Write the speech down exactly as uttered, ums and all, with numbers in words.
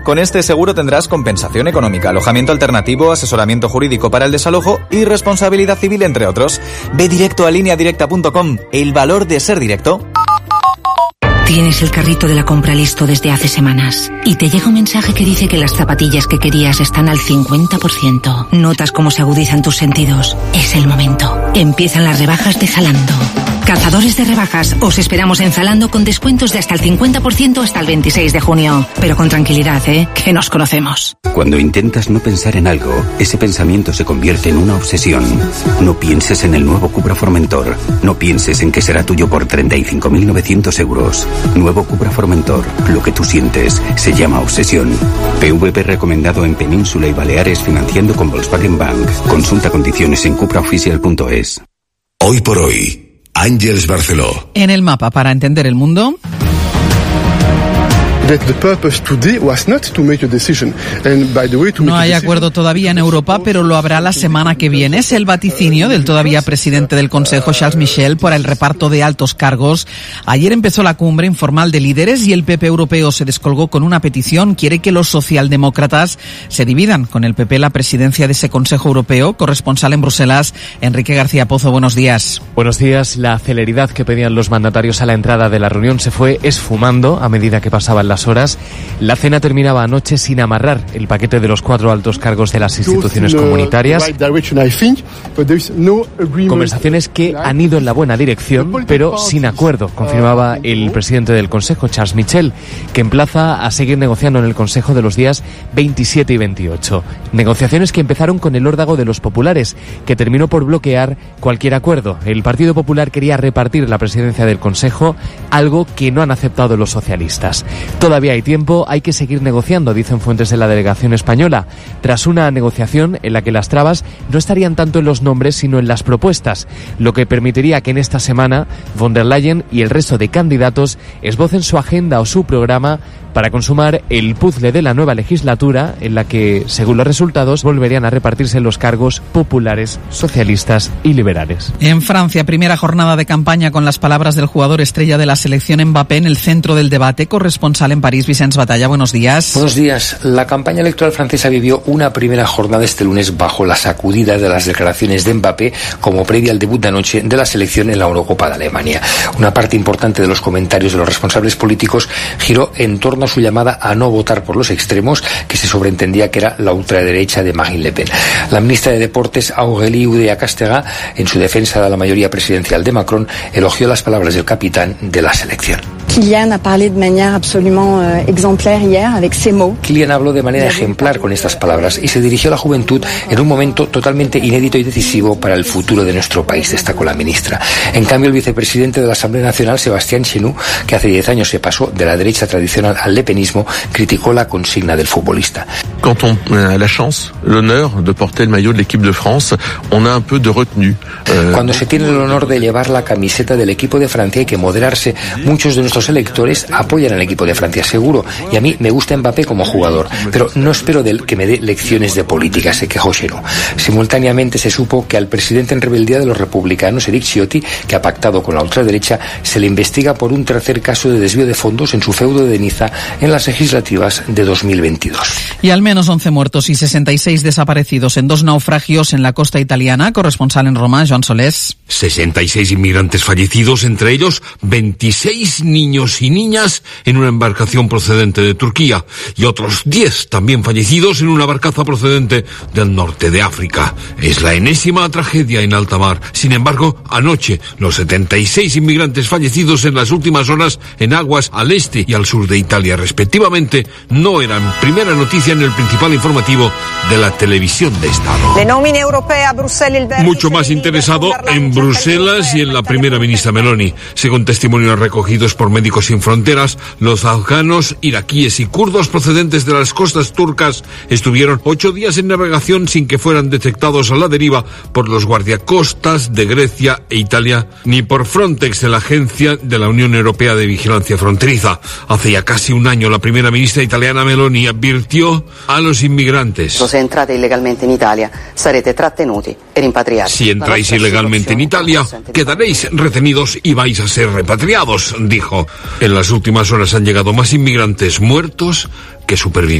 Con este seguro tendrás compensación económica, alojamiento alternativo, asesoramiento jurídico para el desalojo y responsabilidad civil, entre otros. Ve directo a línea directa punto com. El valor de ser directo. Tienes el carrito de la compra listo desde hace semanas y te llega un mensaje que dice que las zapatillas que querías están al cincuenta por ciento. Notas cómo se agudizan tus sentidos. Es el momento. Empiezan las rebajas de Zalando. Cazadores de rebajas, os esperamos en Zalando con descuentos de hasta el cincuenta por ciento hasta el veintiséis de junio. Pero con tranquilidad, ¿eh? Que nos conocemos. Cuando intentas no pensar en algo, ese pensamiento se convierte en una obsesión. No pienses en el nuevo Cupra Formentor. No pienses en que será tuyo por treinta y cinco mil novecientos euros. Nuevo Cupra Formentor. Lo que tú sientes se llama obsesión. P V P recomendado en Península y Baleares financiando con Volkswagen Bank. Consulta condiciones en cupra oficial punto es. Hoy por hoy. Àngels Barceló. En el mapa para entender el mundo. No hay acuerdo todavía en Europa, pero lo habrá la semana que viene. Es el vaticinio del todavía presidente del Consejo, Charles Michel, por el reparto de altos cargos. Ayer empezó la cumbre informal de líderes y el P P europeo se descolgó con una petición. Quiere que los socialdemócratas se dividan con el P P la presidencia de ese Consejo Europeo. Corresponsal en Bruselas, Enrique García Pozo, buenos días. Buenos días. La celeridad que pedían los mandatarios a la entrada de la reunión se fue esfumando a medida que pasaban las horas. La cena terminaba anoche sin amarrar el paquete de los cuatro altos cargos de las instituciones comunitarias. Conversaciones que han ido en la buena dirección, pero sin acuerdo, confirmaba el presidente del Consejo, Charles Michel, que emplaza a seguir negociando en el Consejo de los días veintisiete y veintiocho. Negociaciones que empezaron con el órdago de los populares, que terminó por bloquear cualquier acuerdo. El Partido Popular quería repartir la presidencia del Consejo, algo que no han aceptado los socialistas. Todavía hay tiempo, hay que seguir negociando, dicen fuentes de la delegación española, tras una negociación en la que las trabas no estarían tanto en los nombres sino en las propuestas, lo que permitiría que en esta semana von der Leyen y el resto de candidatos esbocen su agenda o su programa para consumar el puzzle de la nueva legislatura en la que, según los resultados, volverían a repartirse los cargos populares, socialistas y liberales. En Francia, primera jornada de campaña con las palabras del jugador estrella de la selección Mbappé en el centro del debate. Corresponsal en París, Vicens Batalla, buenos días. Buenos días. La campaña electoral francesa vivió una primera jornada este lunes bajo la sacudida de las declaraciones de Mbappé como previa al debut de anoche de la selección en la Eurocopa de Alemania. Una parte importante de los comentarios de los responsables políticos giró en torno a su llamada a no votar por los extremos, que se sobreentendía que era la ultraderecha de Marine Le Pen. La ministra de Deportes, Aurélie Oudéa-Castéra, en su defensa de la mayoría presidencial de Macron, elogió las palabras del capitán de la selección. Kylian ha parlé de manera absolutamente ejemplar ayer avec ces mots. Kylian habló de manera ejemplar con estas palabras y se dirigió a la juventud en un momento totalmente inédito y decisivo para el futuro de nuestro país, destacó la ministra. En cambio, el vicepresidente de la Asamblea Nacional, Sébastien Chenu, que hace diez años se pasó de la derecha tradicional al lepenismo, criticó la consigna del futbolista. Quand on a la chance, l'honneur de porter el maillot de l'équipe de France, on a un peu de retenue. Cuando se tiene el honor de llevar la camiseta del equipo de Francia hay que moderarse. Muchos de nuestros electores apoyan al equipo de Francia, seguro, y a mí me gusta Mbappé como jugador, pero no espero de él que me dé lecciones de política, se quejó Chenu. Simultáneamente se supo que al presidente en rebeldía de los republicanos, Eric Ciotti, que ha pactado con la ultraderecha, se le investiga por un tercer caso de desvío de fondos en su feudo de Niza en las legislativas de dos mil veintidós. Y al menos once muertos y sesenta y seis desaparecidos en dos naufragios en la costa italiana. Corresponsal en Roma, Joan Solés. sesenta y seis inmigrantes fallecidos, entre ellos veintiséis niños y niñas en una embarcación procedente de Turquía y otros diez también fallecidos en una barcaza procedente del norte de África. Es la enésima tragedia en alta mar. Sin embargo, anoche los setenta y seis inmigrantes fallecidos en las últimas horas en aguas al este y al sur de Italia respectivamente no eran primera noticia en el principal informativo de la televisión de Estado. Mucho más interesado en Bruselas y en la primera ministra Meloni. Según testimonios recogidos por Médicos Sin Fronteras, los afganos, iraquíes y kurdos procedentes de las costas turcas estuvieron ocho días en navegación sin que fueran detectados a la deriva por los guardiacostas de Grecia e Italia, ni por Frontex, de la Agencia de la Unión Europea de Vigilancia Fronteriza. Hace ya casi un año la primera ministra italiana Meloni advirtió a los inmigrantes: si entrate ilegalmente en Italia, sarete trattenuti e rimpatriati. Si entráis ilegalmente en Italia, quedaréis retenidos y vais a ser repatriados, dijo. En las últimas horas han llegado más inmigrantes muertos que supervivientes.